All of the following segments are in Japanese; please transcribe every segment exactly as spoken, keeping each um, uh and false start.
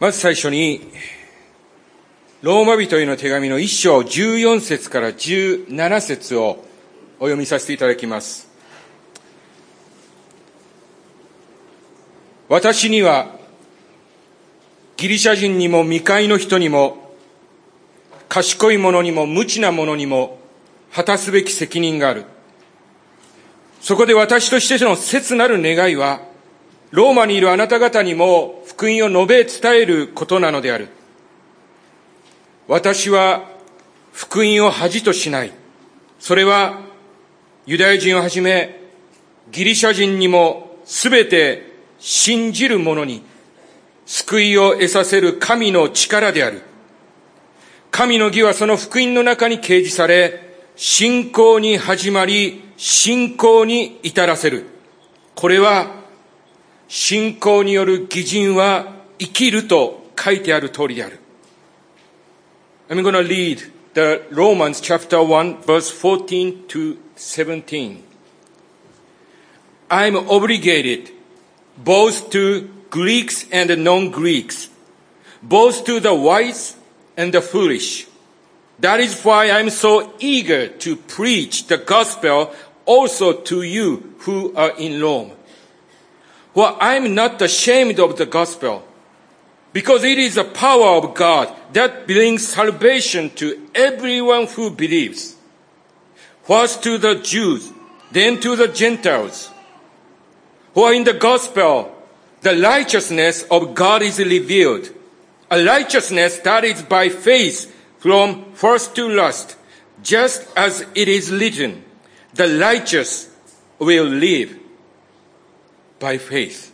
まず最初に、ローマ人への手紙の一章じゅうよん節からじゅうなな節をお読みさせていただきます。私には、ギリシャ人にも未開の人にも、賢い者にも無知な者にも、果たすべき責任がある。そこで私としての切なる願いは、ローマにいるあなた方にも福音を述べ伝えることなのである。私は福音を恥としない。それはユダヤ人をはじめギリシャ人にもすべて信じる者に救いを得させる神の力である。神の義はその福音の中に掲示され、信仰に始まり、信仰に至らせる。これは信仰による義人は生きると書いてある通りである。I'm going to read the Romans chapter one verse fourteen to seventeen. I'm obligated both to Greeks and non-Greeks, both to the wise and the foolish. That is why I'm so eager to preach the gospel also to you who are in Rome.For I am not ashamed of the gospel, because it is the power of God that brings salvation to everyone who believes. First to the Jews, then to the Gentiles. For in the gospel, the righteousness of God is revealed, a righteousness that is by faith from first to last, just as it is written, the righteous will live.By faith.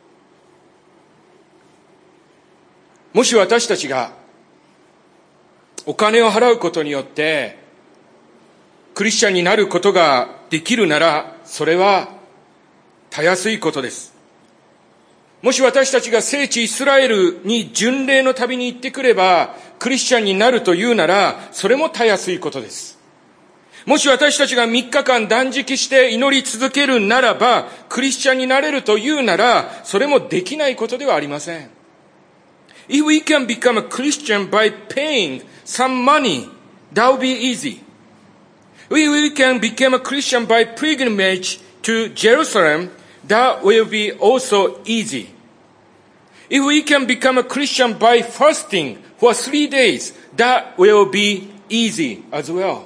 もし私たちがお金を払うことによってクリスチャンになることができるなら、それはたやすいことです。もし私たちが聖地イスラエルに巡礼の旅に行ってくればクリスチャンになるというなら、それもたやすいことです。もし私たちがみっかかん断食して祈り続けるならば、クリスチャンになれるというなら、それもできないことではありません。If we can become a Christian by paying some money, that will be easy. If we can become a Christian by pilgrimage to Jerusalem, that will be also easy. If we can become a Christian by fasting for three days, that will be easy as well.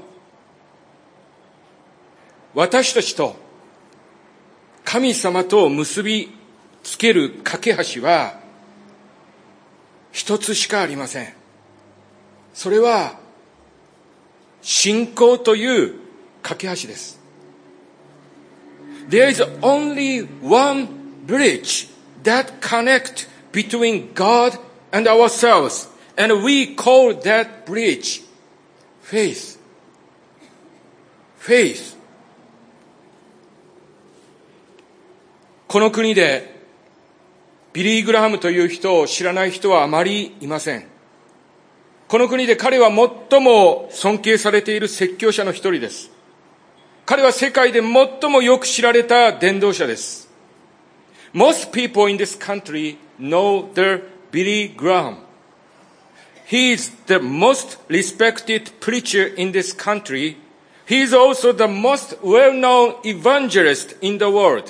私たちと神様と結びつける架け橋は一つしかありません。それは信仰という架け橋です。There is only one bridge that connects between God and ourselves, and we call that bridge faith. Faith.この国でビリー・グラハムという人を知らない人はあまりいません。この国で彼は最も尊敬されている説教者の一人です。彼は世界で最もよく知られた伝道者です。Most people in this country know the Billy Graham. He is the most respected preacher in this country. He is also the most well-known evangelist in the world.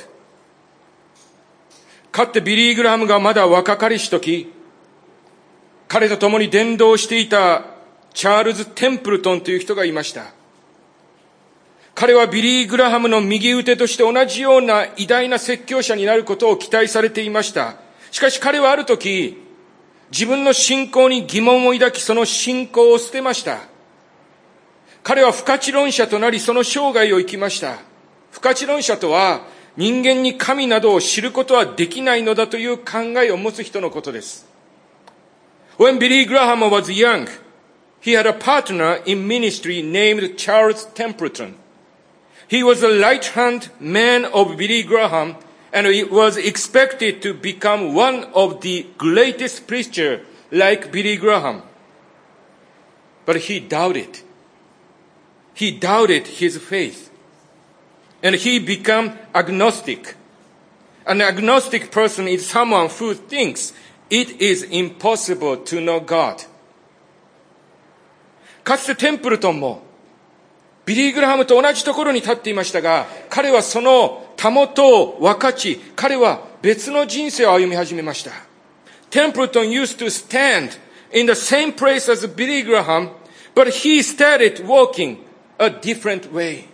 かつてビリー・グラハムがまだ若かりしとき、彼と共に伝道していたチャールズ・テンプルトンという人がいました。彼はビリー・グラハムの右腕として同じような偉大な説教者になることを期待されていました。しかし彼はあるとき、自分の信仰に疑問を抱き、その信仰を捨てました。彼は不可知論者となり、その生涯を生きました。不可知論者とは、人間に神などを知ることはできないのだという考えを持つ人のことです。When Billy Graham was young, he had a partner in ministry named Charles Templeton. He was the right-hand man of Billy Graham, and he was expected to become one of the greatest preachers like Billy Graham. But he doubted. He doubted his faith.And he became agnostic. An agnostic person is someone who thinks It is impossible to know God. かつてテンプルトンもビリー・グラハムと同じところに立っていましたが、彼はそのたもとを分かち、彼は別の人生を歩み始めました。テンプルトン used to stand in the same place as Billy Graham, but he started walking a different way.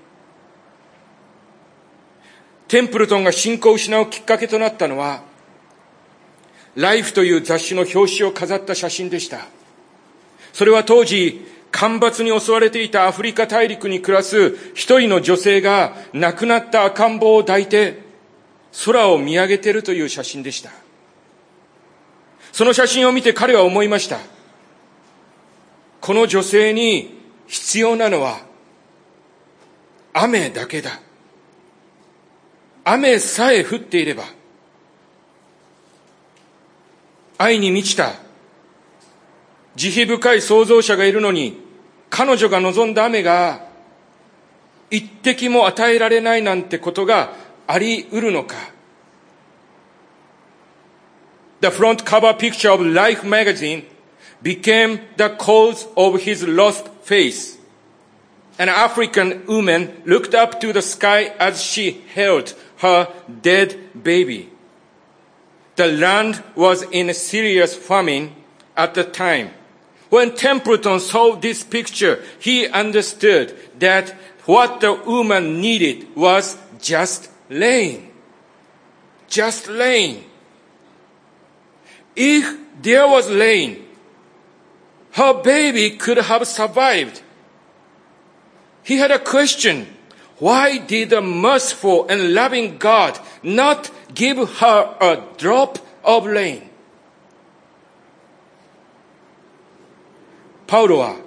テンプルトンが信仰を失うきっかけとなったのは、ライフという雑誌の表紙を飾った写真でした。それは当時、干ばつに襲われていたアフリカ大陸に暮らす一人の女性が亡くなった赤ん坊を抱いて空を見上げているという写真でした。その写真を見て彼は思いました。この女性に必要なのは雨だけだ。雨さえ降っていれば、愛に満ちた慈悲深い創造者がいるのに、彼女が望んだ雨が一滴も与えられないなんてことがあり得るのか。The front cover picture of Life magazine became the cause of his lost faith. An African woman looked up to the sky as she held her dead baby. The land was in serious famine at the time. When Templeton saw this picture, he understood that what the woman needed was just rain. Just rain. If there was rain, her baby could have survived. He had a question. Why did the merciful and loving God not give her a drop of rain? パウロは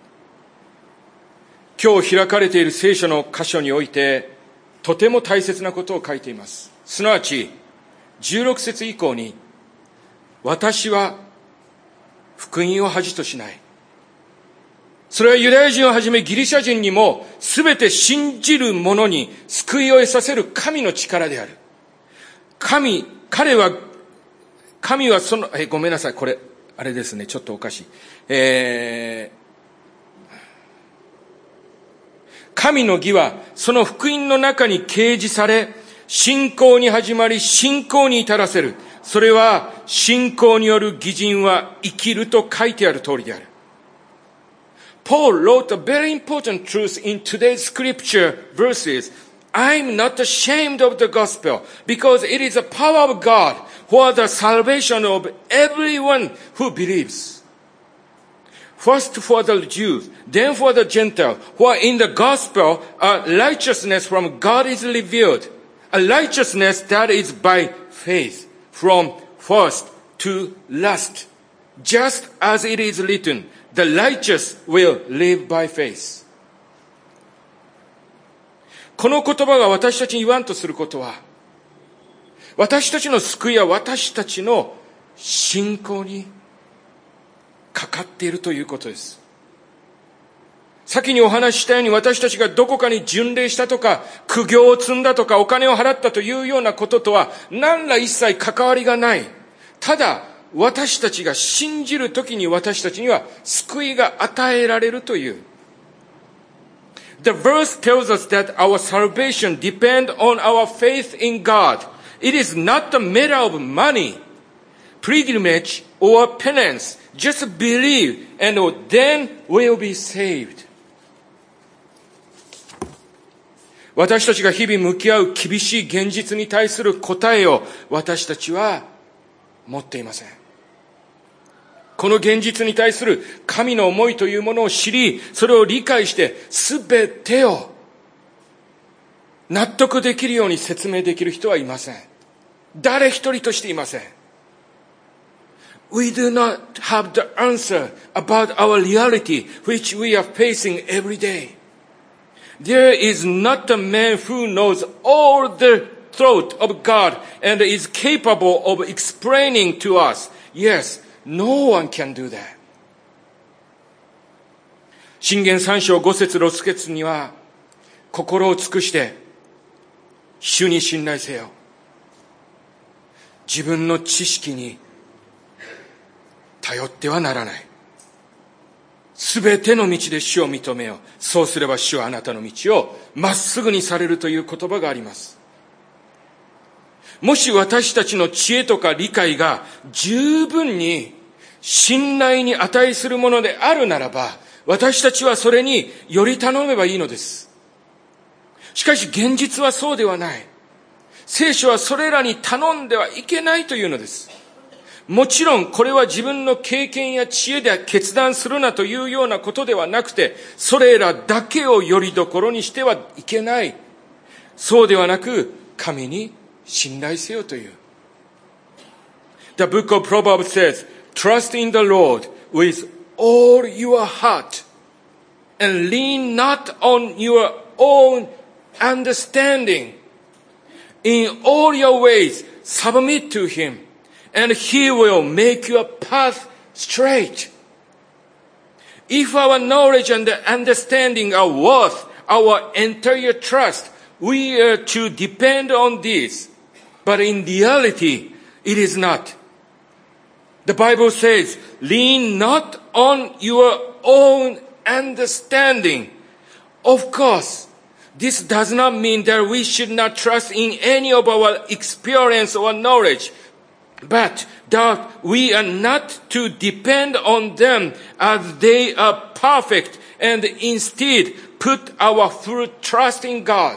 今日開かれている聖書の箇所においてとても大切なことを書いています。すなわちじゅうろく節以降に、私は福音を恥としない。それはユダヤ人をはじめギリシャ人にもすべて信じる者に救いを得させる神の力である。神、彼は、神はその、え、ごめんなさい、これ、あれですね、ちょっとおかしい。えー、神の義はその福音の中に掲示され、信仰に始まり、信仰に至らせる。それは、信仰による義人は生きると書いてある通りである。Paul wrote a very important truth in today's scripture verses. I'm not ashamed of the gospel because it is the power of God for the salvation of everyone who believes. First for the Jews, then for the Gentile, for in the gospel a righteousness from God is revealed, a righteousness that is by faith from first to last, just as it is written.The righteous will live by faith. この言葉が私たちに言わんとすることは、私たちの救いは私たちの信仰にかかっているということです。先にお話ししたように、私たちがどこかに巡礼したとか、苦行を積んだとか、お金を払ったというようなこととは何ら一切関わりがない。ただ、私たちが信じるときに私たちには救いが与えられるという。The verse tells us that our salvation depends on our faith in God. It is not a matter of money, pilgrimage, or penance. Just believe and then we'll be saved. 私たちが日々向き合う厳しい現実に対する答えを私たちは持っていません。この現実に対する神の思いというものを知り、それを理解してすべてを納得できるように説明できる人はいません。誰一人としていません。We do not have the answer about our reality which we are facing every day. There is not a man who knows all the thought of God and is capable of explaining to us. Yes.No one can do that. 箴言さん章ご節ろく節には、心を尽くして主に信頼せよ。自分の知識に頼ってはならない。すべての道で主を認めよう。そうすれば主はあなたの道をまっすぐにされるという言葉があります。もし私たちの知恵とか理解が十分に信頼に値するものであるならば、私たちはそれにより頼めばいいのです。しかし現実はそうではない。聖書はそれらに頼んではいけないというのです。もちろんこれは自分の経験や知恵で決断するなというようなことではなくて、それらだけをよりどころにしてはいけない。そうではなく、神に信頼せよという。The book of Proverbs says, Trust in the Lord with all your heart and lean not on your own understanding. In all your ways, submit to him, and he will make your path straight. If our knowledge and understanding are worth our entire trust, we are to depend on this. But in reality, it is not. The Bible says, lean not on your own understanding. Of course, this does not mean that we should not trust in any of our experience or knowledge, but that we are not to depend on them as they are perfect and instead put our full trust in God.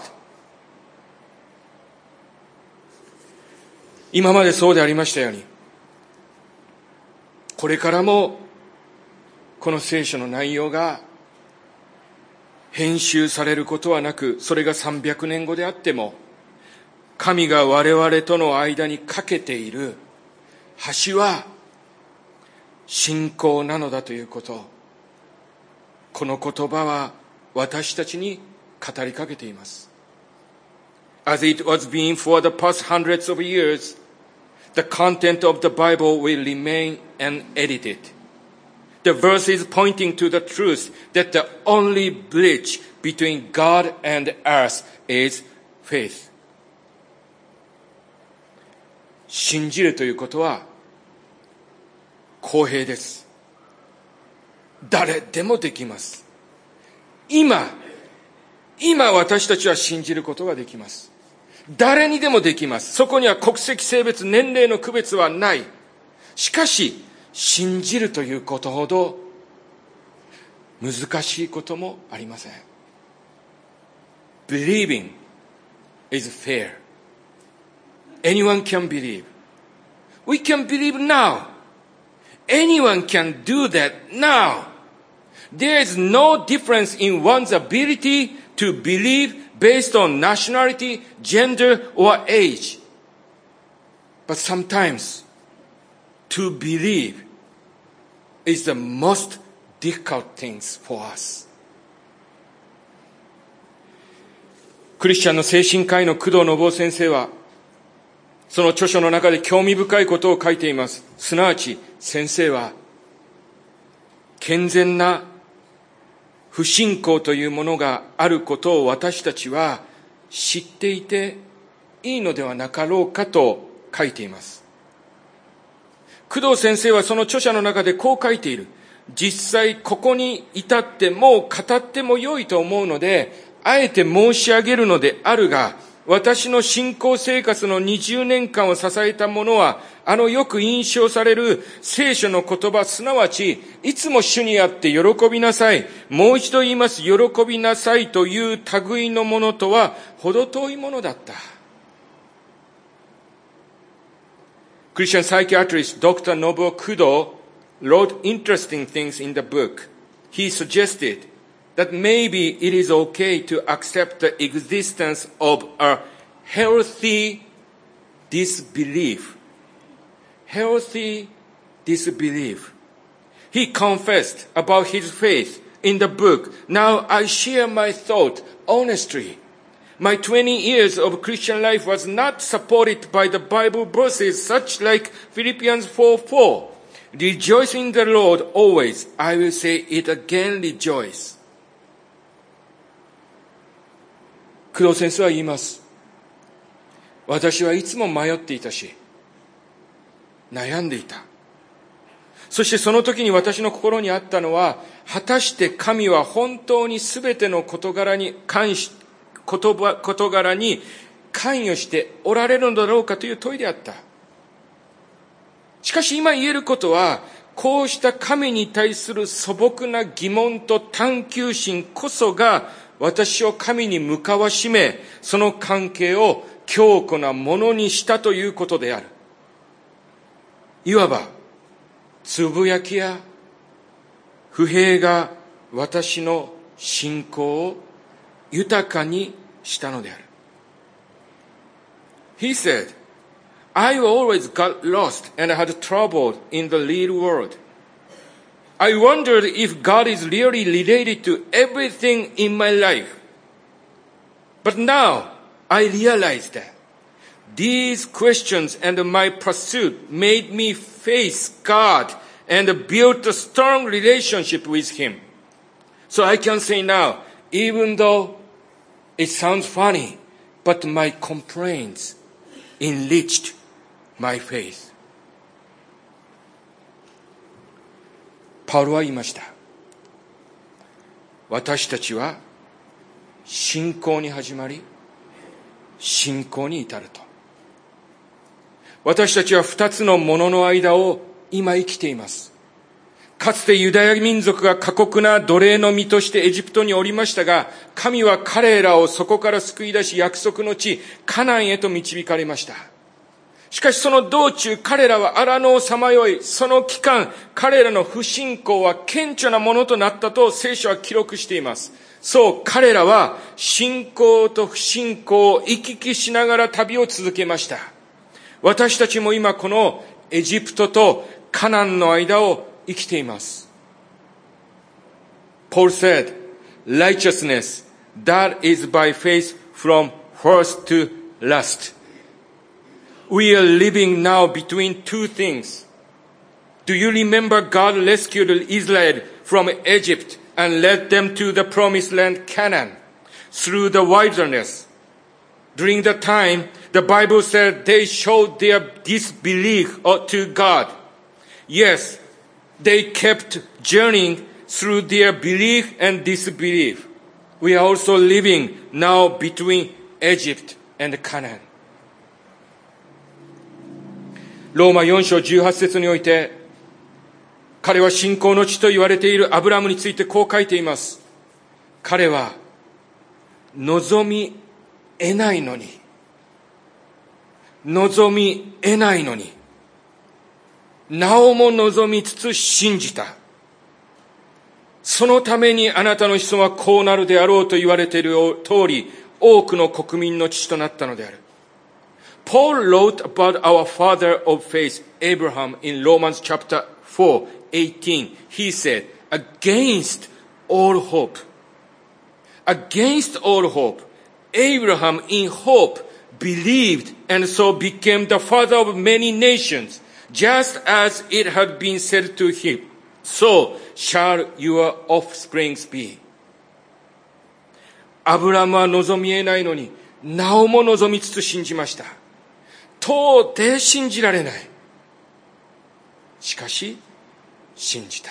今までそうでありましたように、これからもこの聖書の内容が編集されることはなく、それがさんびゃくねんごであっても、神が我々との間に架けている橋は信仰なのだということ、この言葉は私たちに語りかけています。As it was being for the past hundreds of years, the content of the Bible will remain unedited. The verses pointing to the truth that the only bridge between God and earth is faith. 信じるということは公平です。誰でもできます。今、今私たちは信じることができます。誰にでもできます。そこには国籍、性別、年齢の区別はない。しかし、信じるということほど難しいこともありません。Believing is fair. Anyone can believe. We can believe now. Anyone can do that now. There is no difference in one's ability to believe based on nationality, gender, or age. But sometimes, to believe is the most difficult things for us. クリスチャンの精神科医の工藤信夫先生は、その著書の中で興味深いことを書いています。すなわち、先生は、健全な不信仰というものがあることを私たちは知っていていいのではなかろうかと書いています。工藤先生はその著者の中でこう書いている。実際ここに至ってもう語っても良いと思うので、あえて申し上げるのであるが、私の信仰生活のにじゅうねんかんを支えたものは、あのよく引用される聖書の言葉、すなわち、いつも主にあって喜びなさい。もう一度言います、喜びなさいという類のものとは、程遠いものだった。Christian psychiatrist Doctor Nobuo Kudo wrote interesting things in the book. He suggested that maybe it is okay to accept the existence of a healthy disbelief. Healthy disbelief. He confessed about his faith in the book. Now I share my thought honestly. My twenty years of Christian life was not supported by the Bible verses such like Philippians four four. Rejoice in the Lord always. I will say it again, rejoice. 工藤先生は言います。私はいつも迷っていたし、悩んでいた。 そしてその時に私の心にあったのは、果たして神は本当にすべての事柄に関し、言葉、事柄に関与しておられるのだろうかという問いであった。しかし今言えることは、こうした神に対する素朴な疑問と探求心こそが私を神に向かわしめ、その関係を強固なものにしたということである。いわば、つぶやきや不平が私の信仰を豊かにしたのである。He said, I always got lost and had trouble in the little world. I wondered if God is really related to everything in my life. But now I realize that these questions and my pursuit made me face God and build a strong relationship with Him. So I can say now, even though it sounds funny, but my complaints enriched my faith. パウロは言いました。私たちは信仰に始まり、信仰に至ると。私たちは二つのものの間を今生きています。かつてユダヤ民族が過酷な奴隷の身としてエジプトにおりましたが、神は彼らをそこから救い出し、約束の地、カナンへと導かれました。しかしその道中、彼らは荒野をさまよい、その期間、彼らの不信仰は顕著なものとなったと聖書は記録しています。そう、彼らは信仰と不信仰を行き来しながら旅を続けました。私たちも今このエジプトとカナンの間を生きています。Paul said, righteousness, that is by faith from first to last. We are living now between two things. Do you remember God rescued Israel from Egypt and led them to the promised land Canaan through the wilderness? During the time, the Bible said they showed their disbelief to God. Yes, they kept journeying through their belief and disbelief. We are also living now between Egypt and Canaan. ローマよん章じゅうはち節において、彼は信仰の地と言われているアブラムについてこう書いています。彼は望み得ないのに、望み得ないのに、なおも望みつつ信じた。そのためにあなたの子孫はこうなるであろうと言われている通り、多くの国民の父となったのである。Paul wrote about our father of faith, Abraham, in Romans chapter four, eighteen. He said, against all hope, against all hope, Abraham in hope believed and so became the father of many nations, just as it had been said to him, so shall your offsprings be. アブラムは望み得ないのに、なおも望みつつ信じました。到底信じられない。しかし、信じた。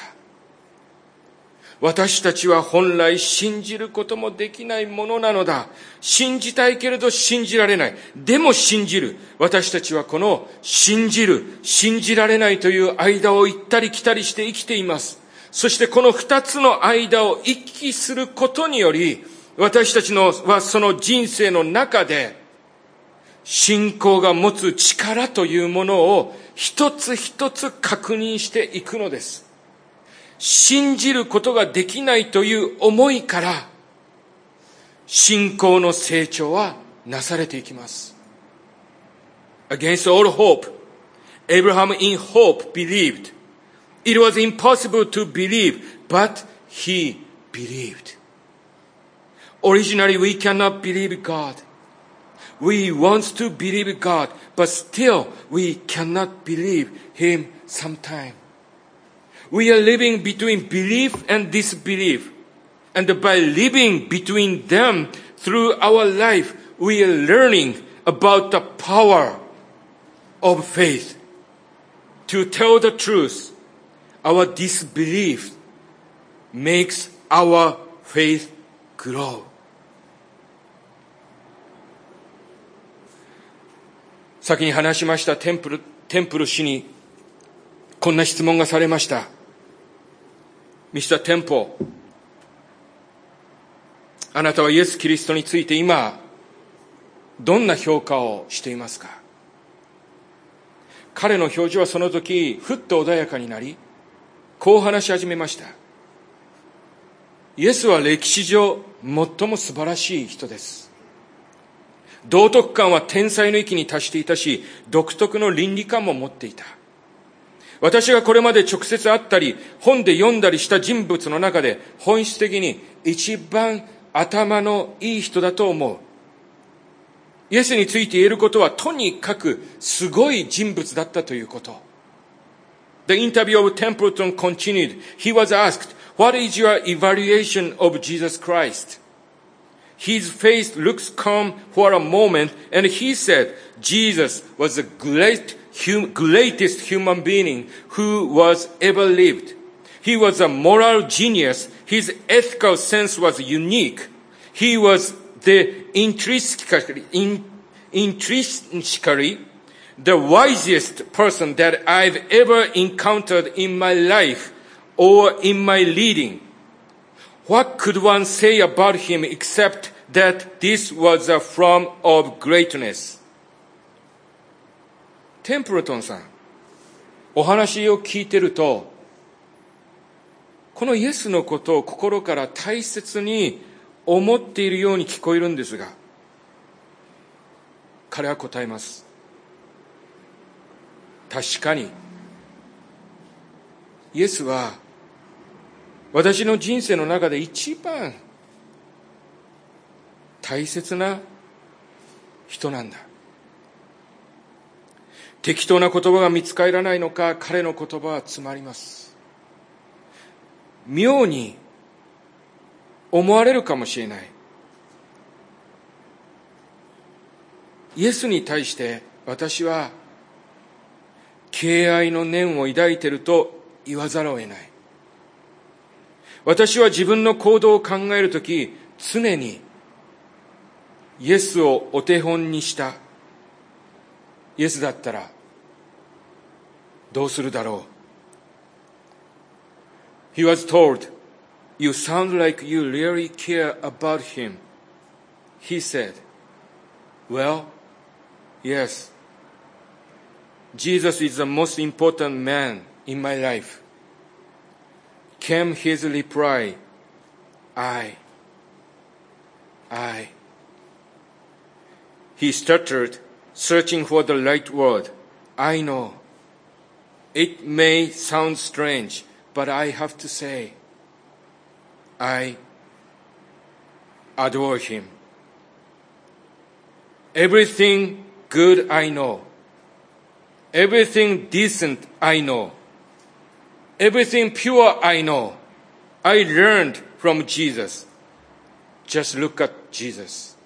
私たちは本来信じることもできないものなのだ。信じたいけれど信じられない。でも信じる。私たちはこの信じる、信じられないという間を行ったり来たりして生きています。そしてこの二つの間を行き来することにより、私たちのはその人生の中で、信仰が持つ力というものを一つ一つ確認していくのです。信じることができないという思いから、信仰の成長はなされていきます。Against all hope, Abraham in hope believed. It was impossible to believe, but he believed. Originally, we cannot believe God.We want to believe God, but still we cannot believe Him sometime. We are living between belief and disbelief. And by living between them through our life, we are learning about the power of faith to tell the truth our disbelief makes our faith grow. 先に話しましたテンプル、テンプル氏にこんな質問がされました。ミスターテンポ、あなたはイエス・キリストについて今、どんな評価をしていますか？彼の表情はその時、ふっと穏やかになり、こう話し始めました。イエスは歴史上、最も素晴らしい人です。道徳観は天才の域に達していたし、独特の倫理観も持っていた。私がこれまで直接会ったり、本で読んだりした人物の中で、本質的に一番頭のいい人だと思う。イエスについて言えることは、とにかくすごい人物だったということ。The interview of Templeton continued. He was asked, What is your evaluation of Jesus Christ? His face looks calm for a moment, and he said, Jesus was the great, hum, greatest human being who was ever lived. He was a moral genius. His ethical sense was unique. He was the intrinsically, in, intrinsically the wisest person that I've ever encountered in my life or in my reading. What could one say about him except that this was a form of greatness? テンプルトンさん、お話を聞いてると、このイエスのことを心から大切に思っているように聞こえるんですが、彼は答えます。確かに、イエスは私の人生の中で一番大切な人なんだ。適当な言葉が見つからないのか、彼の言葉は詰まります。妙に思われるかもしれない。イエスに対して私は敬愛の念を抱いていると言わざるを得ない。私は自分の行動を考えるとき、常にイエスをお手本にしたイエスだったらどうするだろう。He was told, You sound like you really care about him. He said, Well, yes. Jesus is the most important man in my life. Came his reply, I, I. He stuttered, searching for the right word. I know. It may sound strange, but I have to say, I adore him. Everything good I know. Everything decent I know. Everything pure I know. I learned from Jesus. Just look at Jesus.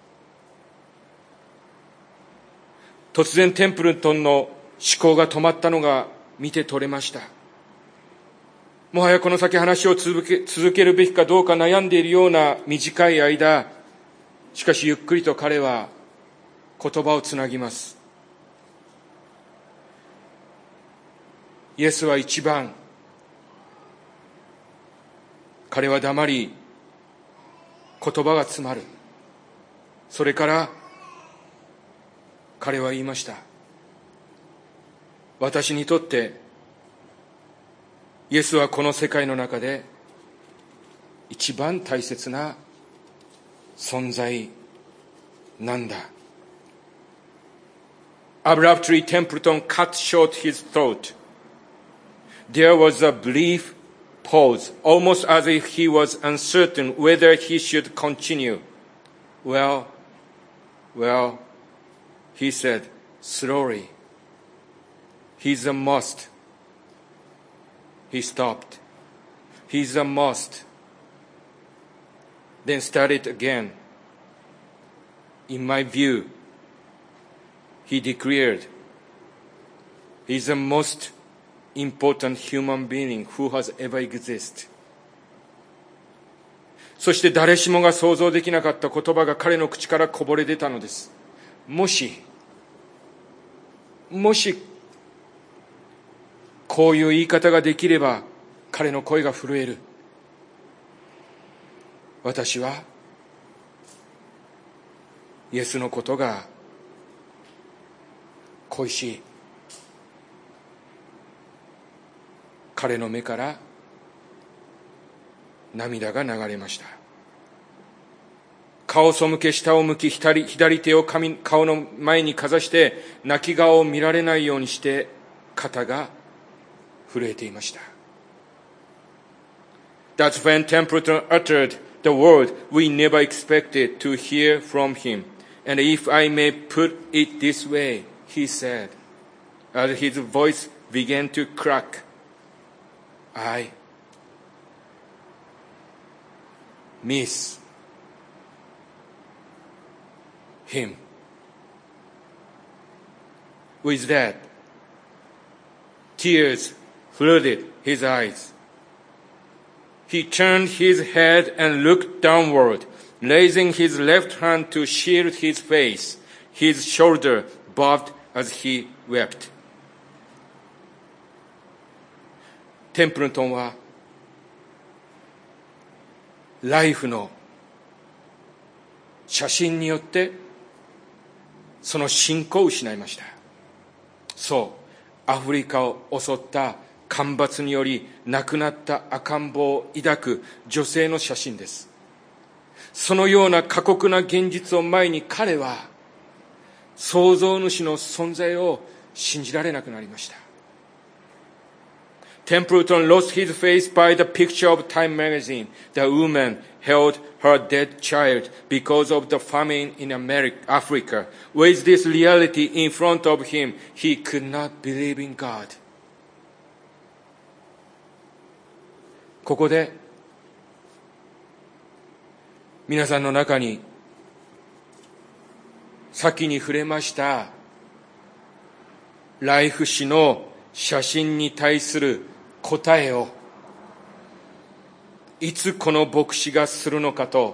突然テンプルトンの思考が止まったのが見て取れました。もはやこの先話を続け、続けるべきかどうか悩んでいるような短い間、しかしゆっくりと彼は言葉をつなぎます。イエスは一番、彼は黙り、言葉が詰まる。それから彼は言いました。私にとってイエスはこの世界の中で一番大切な存在なんだ。Abruptly, Templeton cut short his thought. There was a brief pause, almost as if he was uncertain whether he should continue. Well, well, he said slowly. He's a must. He stopped. He's a must. Then started again. In my view, he declared, he's a most important human being who has ever existed. そして誰しもが想像できなかった言葉が彼の口からこぼれ出たのです。もし、もし、こういう言い方ができれば、彼の声が震える。私は、イエスのことが恋しい。彼の目から涙が流れました。顔を背け下を向き、左、左手を髪顔の前にかざして泣き顔を見られないようにして肩が震えていました。That's when Templeton uttered the word we never expected to hear from him. And if I may put it this way, he said, as his voice began to crack, I miss him. With that, tears flooded his eyes. He turned his head and looked downward, raising his left hand to shield his face. His shoulder bobbed as he wept. テンプルトンはライフの写真によってその信仰を失いました。そう、アフリカを襲った干ばつにより亡くなった赤ん坊を抱く女性の写真です。そのような過酷な現実を前に彼は創造主の存在を信じられなくなりました。Templeton lost his faith by the picture of Time magazine. The woman held her dead child because of the famine in America, Africa. With this reality in front of him, he could not believe in God. ここで皆さんの中に先に触れましたライフ誌の写真に対する答えをいつこの牧師がするのかと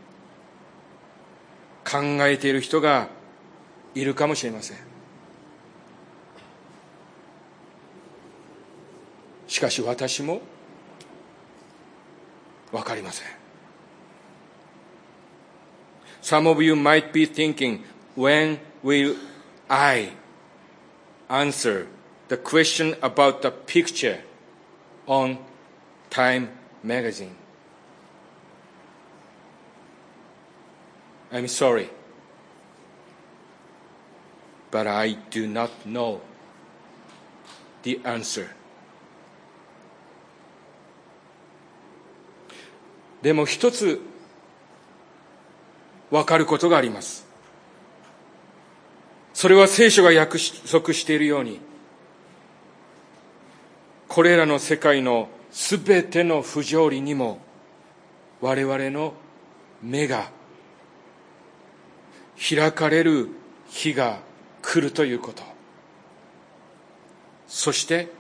考えている人がいるかもしれません。しかし私もわかりません。Some of you might be thinking, when will I answer the question about the picture on Time magazine? I'm sorry, but I do not know the answer. でも一つ分かることがあります。それは聖書が約束しているように、これらの世界のすべての不条理にも我々の目が開かれる日が来るということ。そして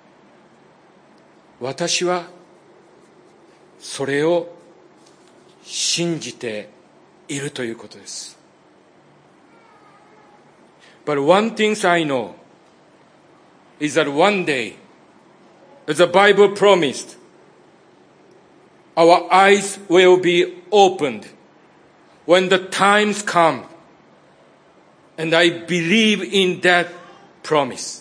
私はそれを信じているということです。But one thing I know is that one day, as the Bible promised, our eyes will be opened when the times come, and I believe in that promise.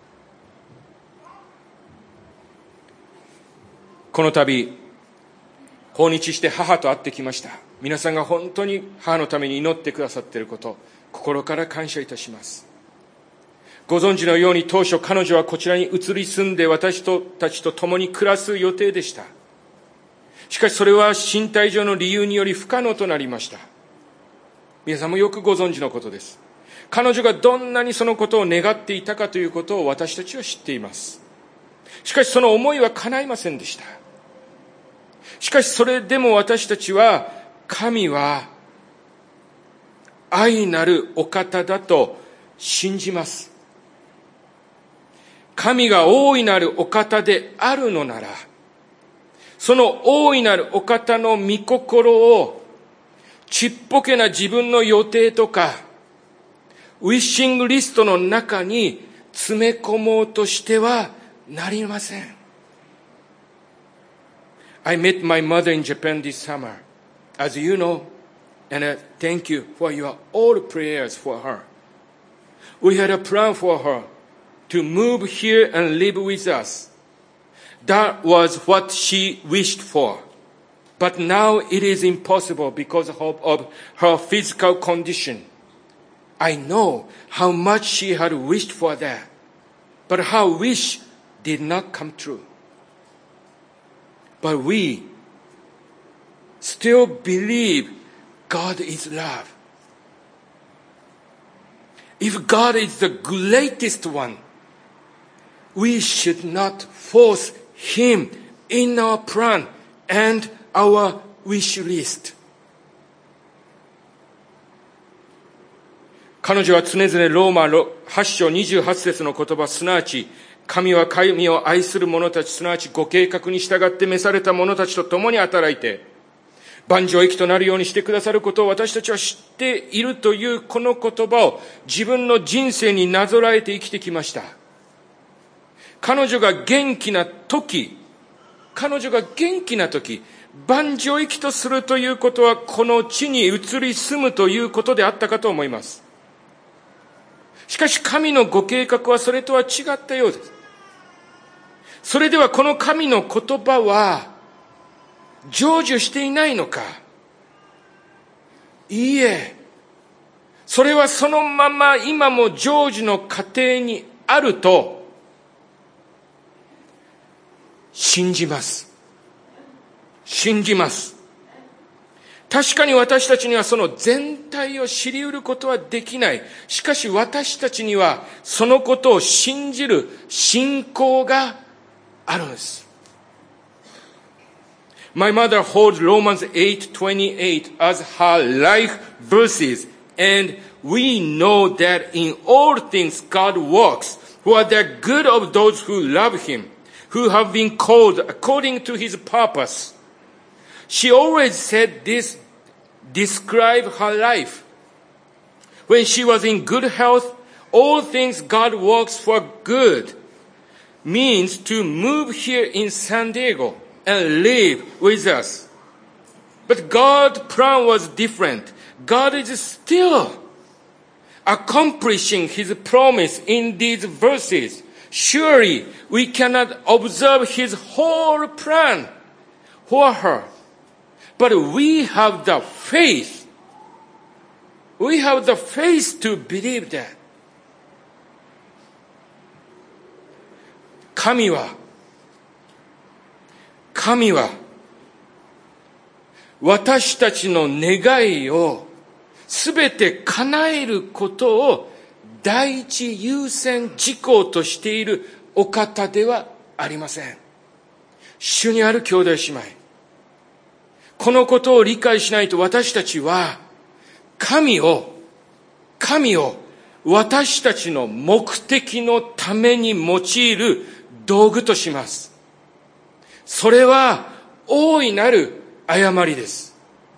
この度、訪日して母と会ってきました。皆さんが本当に母のために祈ってくださっていること、心から感謝いたします。ご存知のように当初彼女はこちらに移り住んで私たちと共に暮らす予定でした。しかしそれは身体上の理由により不可能となりました。皆さんもよくご存知のことです。彼女がどんなにそのことを願っていたかということを私たちは知っています。しかしその思いは叶いませんでした。しかしそれでも私たちは、神は愛なるお方だと信じます。 神が大いなるお方であるのなら、その大いなるお方の御心をちっぽけな自分の予定とかウィッシングリストの中に詰め込もうとしてはなりません。 I met my mother in Japan this summer, as you know, and I thank you for your all prayers for her. We had a plan for her to move here and live with us. That was what she wished for. But now it is impossible because of, of her physical condition. I know how much she had wished for that. But her wish did not come true. But we still believe God is love. If God is the greatest one, we should not force Him in our plan and our wish list. 彼女は常々ローマはち章にじゅうはち節の言葉、すなわち神は神を愛する者たち、すなわちご計画に従って召された者たちと共に働いて万丈益となるようにしてくださることを私たちは知っているというこの言葉を自分の人生になぞらえて生きてきました。彼女が元気な時、彼女が元気な時、万丈益とするということはこの地に移り住むということであったかと思います。しかし神のご計画はそれとは違ったようです。それではこの神の言葉は成就していないのか。いいえ、それはそのまま今も成就の過程にあると信じます。信じます。確かに私たちにはその全体を知り得ることはできない。しかし私たちにはそのことを信じる信仰があるんです。My mother holds Romans eight twenty-eight as her life verses, and we know that in all things God works for the good of those who love Him, who have been called according to His purpose. She always said this describe her life. When she was in good health, all things God works for good means to move here in San Diego and live with us. But God's plan was different. God is still accomplishing His promise in these verses. Surely we cannot observe His whole plan for her. But we have the faith. We have the faith to believe that. 神は、神は、私たちの願いをすべて叶えることを第一優先事項としているお方ではありません。主にある兄弟姉妹。このことを理解しないと私たちは神を、神を私たちの目的のために用いる道具とします。それは大いなる誤りです。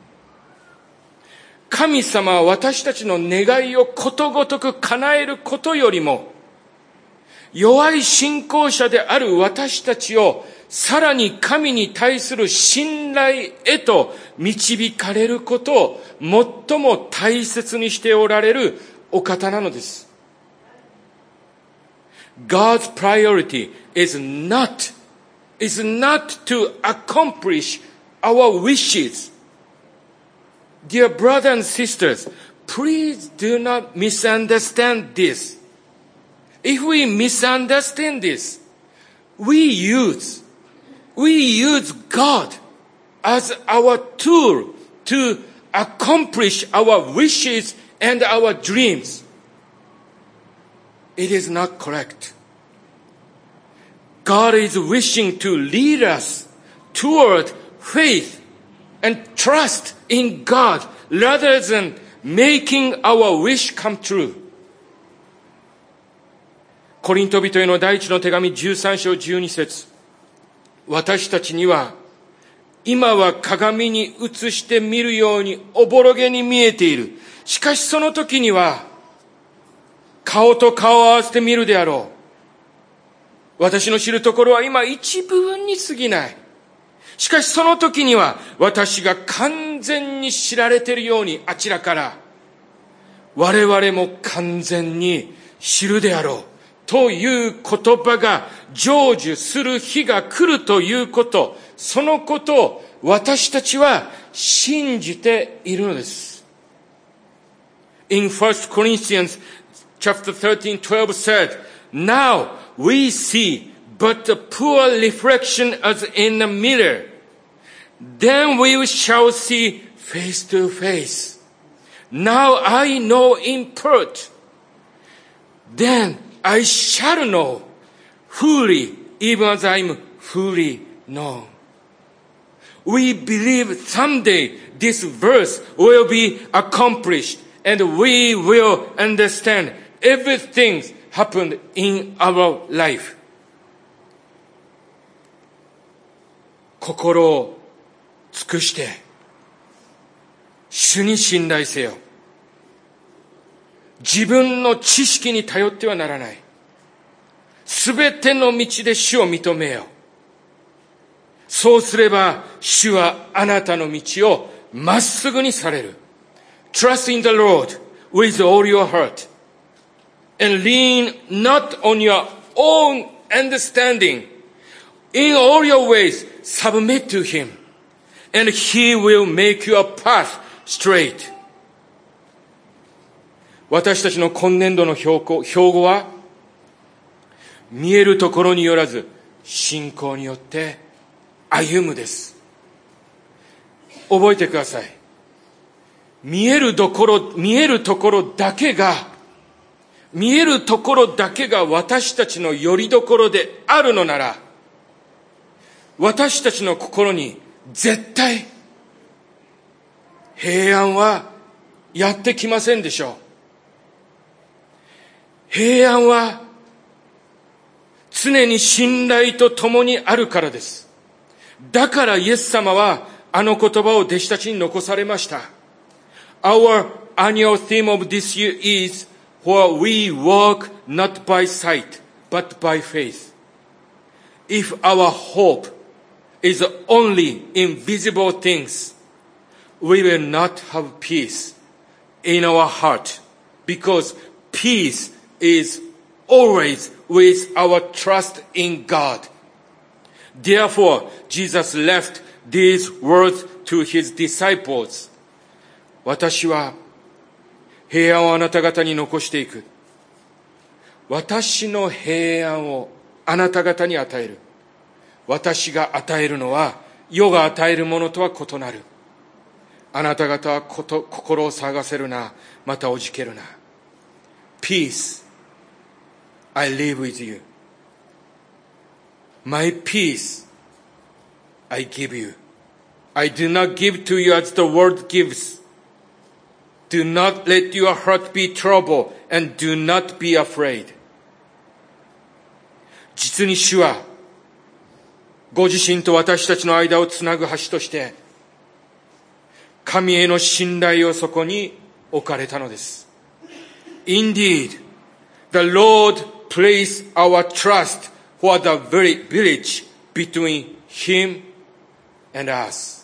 神様は私たちの願いをことごとく叶えることよりも、弱い信仰者である私たちをさらに神に対する信頼へと導かれることを最も大切にしておられるお方なのです。God's priority is not, is not to accomplish our wishes. Dear brothers and sisters, please do not misunderstand this. If we misunderstand this, we use, we use God as our tool to accomplish our wishes and our dreams. It is not correct. God is wishing to lead us toward faith and trust in God rather than making our wish come true. コリント人への第一の手紙じゅうさん章じゅうに節。私たちには、今は鏡に映して見るようにおぼろげに見えている。しかしその時には、顔と顔を合わせて見るであろう。私の知るところは今一部分に過ぎない。しかしその時には、私が完全に知られているようにあちらから、我々も完全に知るであろう。という言葉が成就する日が来るということ、そのことを私たちは信じているのです。In First Corinthians chapter thirteen, twelve said, Now we see but a poor reflection as in a mirror. Then we shall see face to face. Now I know in part.Then I shall know fully, even as I am fully known. We believe someday this verse will be accomplished and we will understand everything happened in our life. 心を尽くして主に信頼せよ。自分の知識に頼ってはならない。すべての道で主を認めよう。そうすれば主はあなたの道をまっすぐにされる。Trust in the Lord with all your heart and lean not on your own understanding. In all your ways submit to him and he will make your path straight.私たちの今年度の標語、標語は、見えるところによらず、信仰によって歩むです。覚えてください。見えるところ、見えるところだけが、見えるところだけが私たちの拠り所であるのなら、私たちの心に絶対、平安はやってきませんでしょう。平安は常に信頼と共にあるからです。だからイエス様はあの言葉を弟子たちに残されました。Our annual theme of this year is For we walk not by sight but by faith. If our hope is only in visible things, we will not have peace in our heart because peace is always with our trust in God. Therefore, Jesus left these words to his disciples. 私は平安をあなた方に残していく。私の平安をあなた方に与える。私が与えるのは世が与えるものとは異なる。あなた方はこと心を探せるな、またおじけるな。Peace.I live with you. My peace I give you. I do not give to you as the world gives. Do not let your heart be troubled and do not be afraid. 実に主はご自身と私たちの間をつなぐ橋として神への信頼をそこに置かれたのです。Indeed, the Lord place our trust for the very bridge between him and us.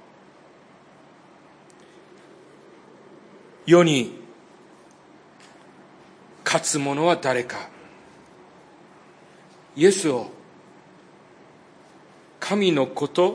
世に勝つ者は誰か。イエスを神のこと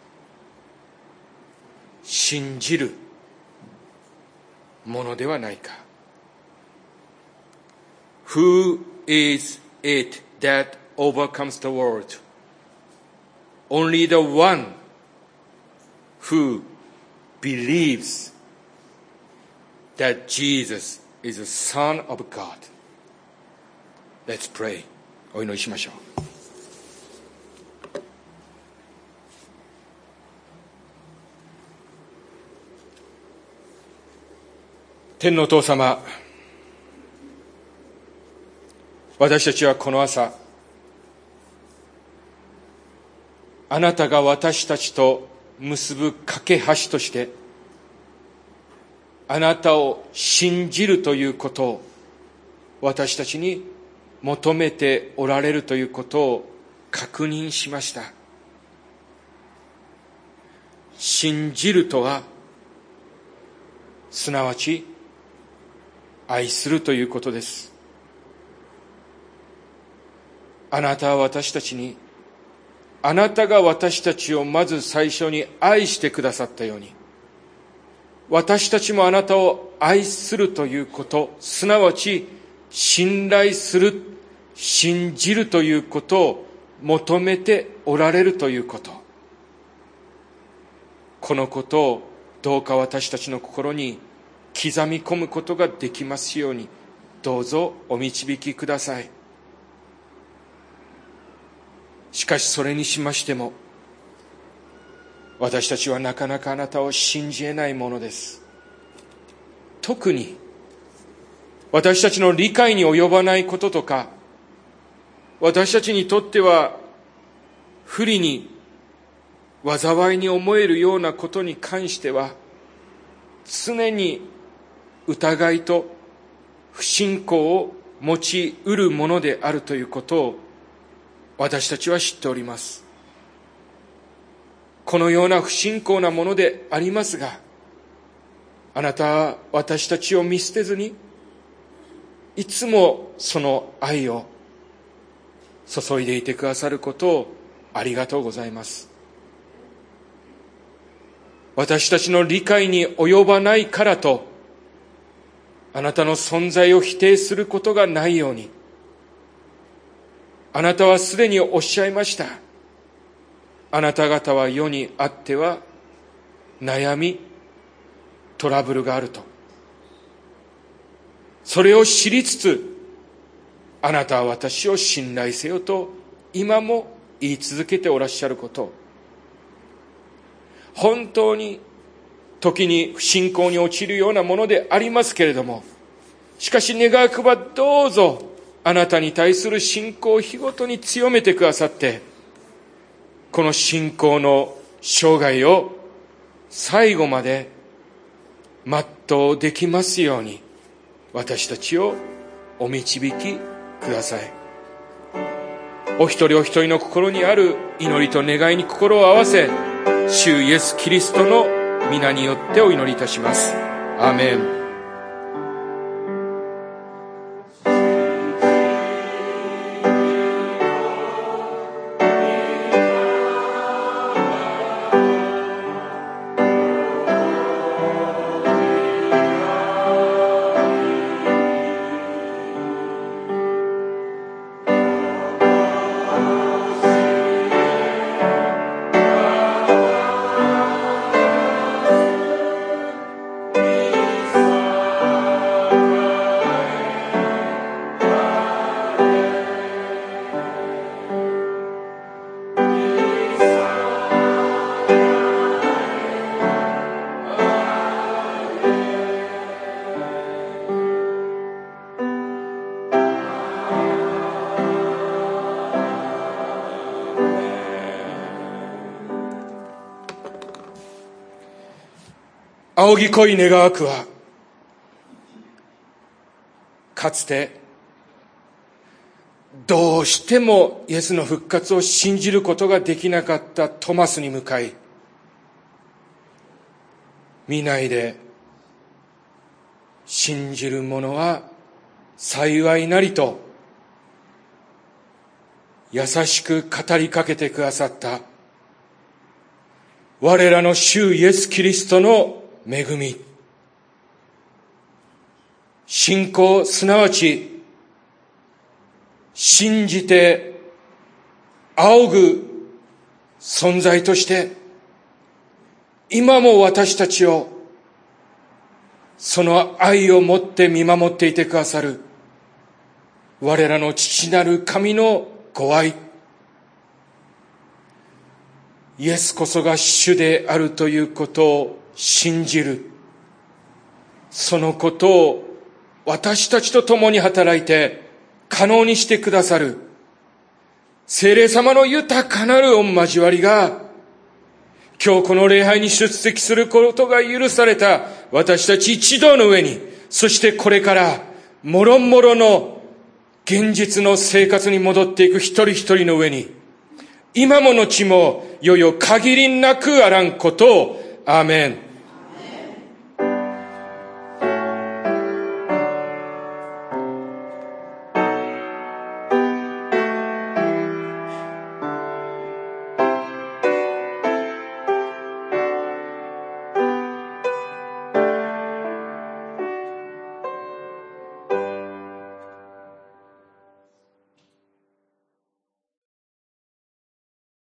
信じるものではないか。Who is it that overcomes the world? Only the one who believes that Jesus is the Son of God. Let's pray. お祈りしましょう。天のお父様、 私たちはこの朝、あなたが私たちと結ぶ架け橋として、あなたを信じるということを私たちに求めておられるということを確認しました。信じるとは、すなわち愛するということです。あなたは私たちに、あなたが私たちをまず最初に愛してくださったように、私たちもあなたを愛するということ、すなわち信頼する、信じるということを求めておられるということ。このことをどうか私たちの心に刻み込むことができますように、どうぞお導きください。しかしそれにしましても、私たちはなかなかあなたを信じ得ないものです。特に私たちの理解に及ばないこととか、私たちにとっては不利に災いに思えるようなことに関しては、常に疑いと不信仰を持ち得るものであるということを私たちは知っております。このような不信仰なものでありますが、あなたは私たちを見捨てずに、いつもその愛を注いでいてくださることをありがとうございます。私たちの理解に及ばないからと、あなたの存在を否定することがないように、あなたはすでにおっしゃいました。あなた方は世にあっては悩み、トラブルがあると。それを知りつつ、あなたは私を信頼せよと今も言い続けておらっしゃること。本当に時に不信仰に陥るようなものでありますけれども、しかし願わくばどうぞあなたに対する信仰を日ごとに強めてくださって、この信仰の生涯を最後まで全うできますように、私たちをお導きください。お一人お一人の心にある祈りと願いに心を合わせ、主イエスキリストの皆によってお祈りいたします。アーメン。仰ぎ恋願わくは、かつてどうしてもイエスの復活を信じることができなかったトマスに向かい、見ないで信じる者は幸いなりと優しく語りかけてくださった我らの主イエスキリストの恵み、信仰すなわち信じて仰ぐ存在として今も私たちをその愛をもって見守っていてくださる我らの父なる神のご愛、イエスこそが主であるということを信じる、そのことを私たちと共に働いて可能にしてくださる聖霊様の豊かなる御交わりが、今日この礼拝に出席することが許された私たち一同の上に、そしてこれからもろもろの現実の生活に戻っていく一人一人の上に、今も後もよよ限りなくあらんことを。アーメン。